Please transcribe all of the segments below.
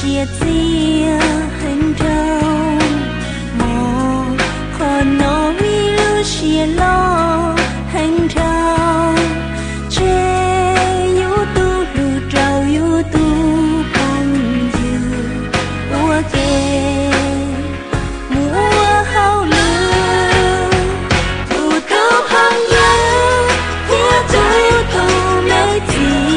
chia chia hành trâu mò còn nó mi lu chia lo hành trâu che yu tu lu trâu yu tu bằng dư ua kê mua hao lư tu tu hăng nhớ kia tu tu mê chi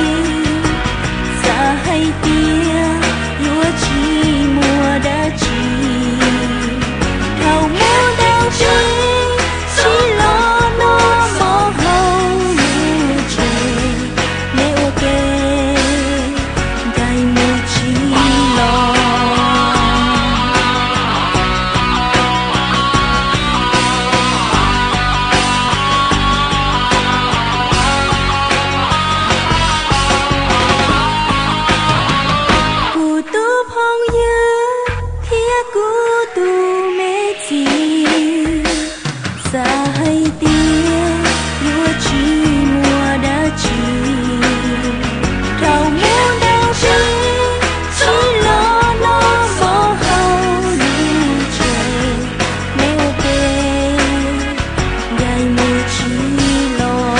xa hay tia ua chi mua đã chi thầu mua đang chi chỉ lo nó mò hầu như trời nếu ok gai mua chi lo cụ tu phong nhớ thia cụ tu mê chi xa hay tia ua chi mua đã chi thầu mua đang chi chỉ lo nó mò hầu như trời nếu về gai mua chi lo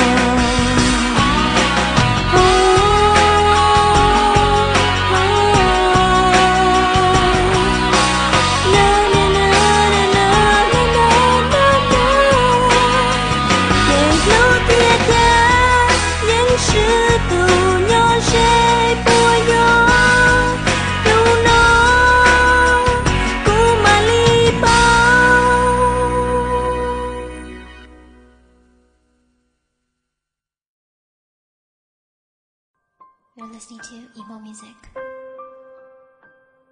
You're listening to Emo Music.